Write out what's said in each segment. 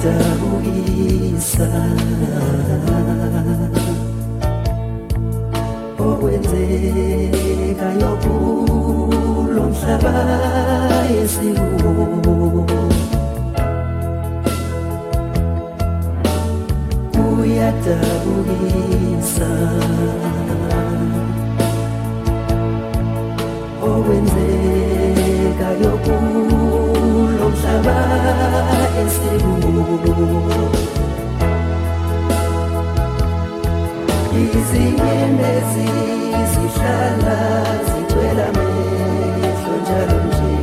uyadabukisa okwenzekayo kulo mhlaba esikuwo uyadabukisa okwenzekayo kulo mhlaba esikuwo izinyembezi zihlala zigcwele amehlo njalo nje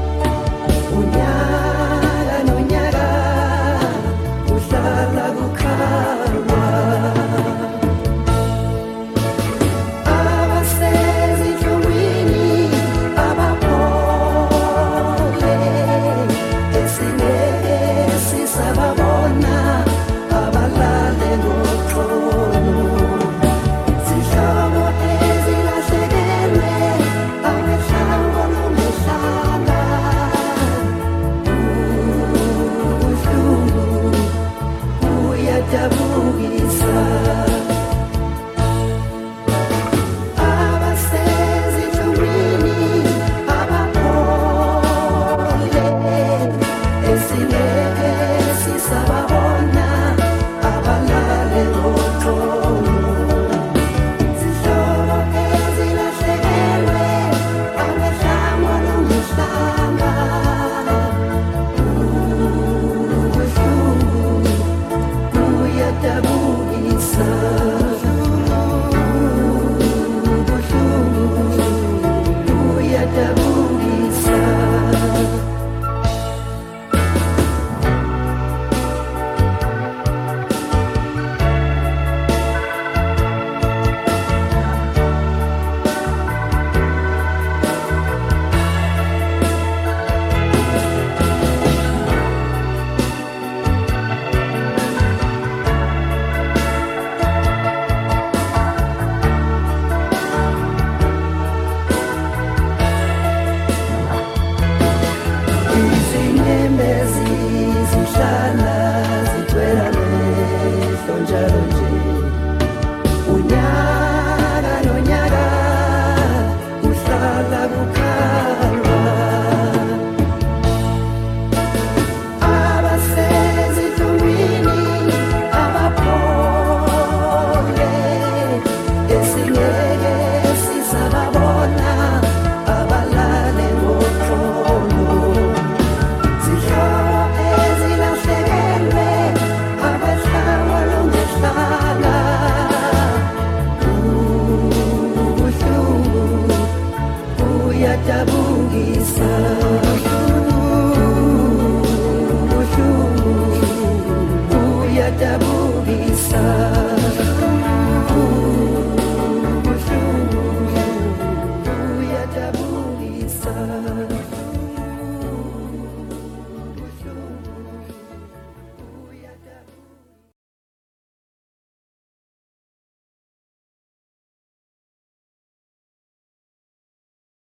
unyaka nonyaka kuhlala kukhalwa abasezinhlungwini abaphole esingeke sisababona abalale ngoxolo zihlobo ezilahlekelwe amehlango nomhlanga ubuhlungu uyadabukisa abasezinhlungwini abaphole esingeke sisababona abalale ngoxolo zihlobo ezilahlekelwe amehlango nomhlanga ubuhlungu uyadabukisa ubuhlungu uyadabukisa izinyembezi zihlala zigcwele amehlo njalo nje unyaka nonyaka kuhlala kukhalwa abasezinhlungwini abaphole esingeke sisababona abalale ngoxolo zihlobo ezilahlekelwe amehlango nomhlanga ubuhlungu uyadabukisa ubuhlungu uyadabukisa ubuhlungu uyadabukisa